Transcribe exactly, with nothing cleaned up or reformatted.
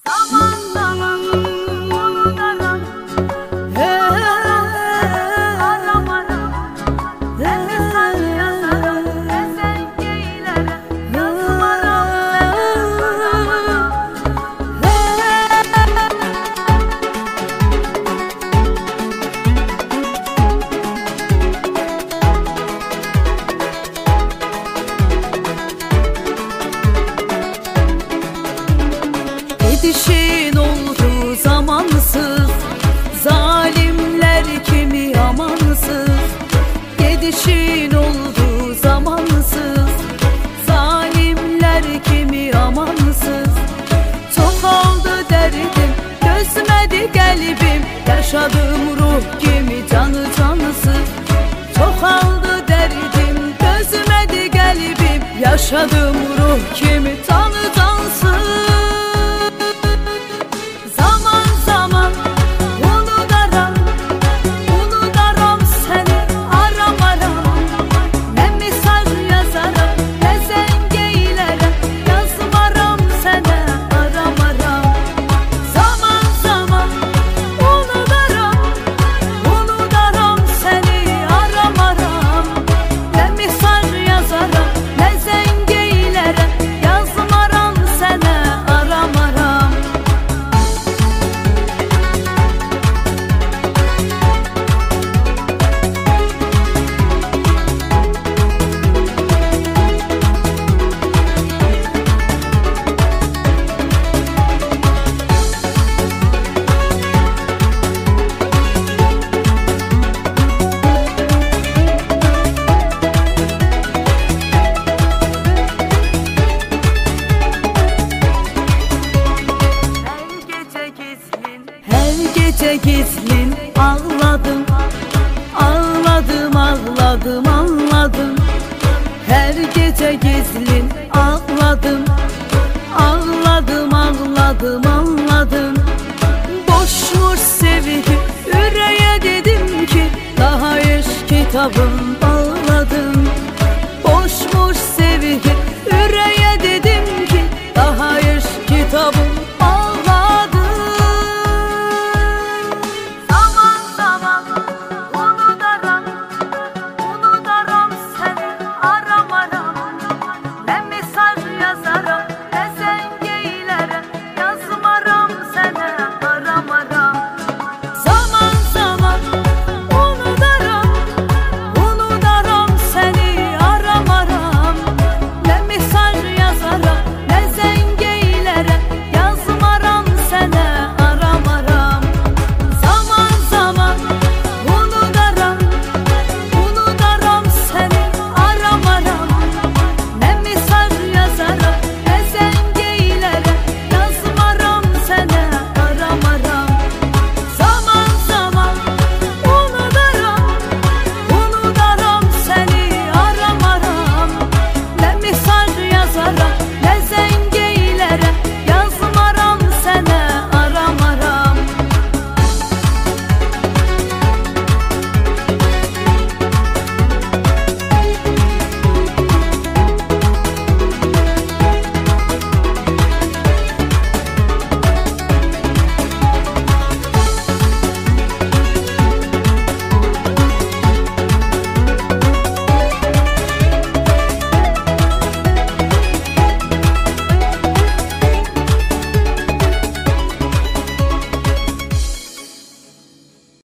Zaman zaman unutamam. Aram aram ne mesaj yazarım, ne sen geylerim. Yazım aram aram aram. Gidişin oldu zamansız, zalimler kimi amansız. Gidişin oldu zamansız, zalimler kimi amansız. Çok oldu derdim, gözmedi kalbim, yaşadım ruh kimi canı cansız. Çok oldu derdim, gözmedi kalbim, yaşadım ruh kimi canı cansız. Gece gizlin ağladım, ağladım, ağladım, ağladım. Her gece gizlin ağladım, ağladım, ağladım, ağladım. Boşmuş sevgi, yüreğe dedim ki daha eş kitabım.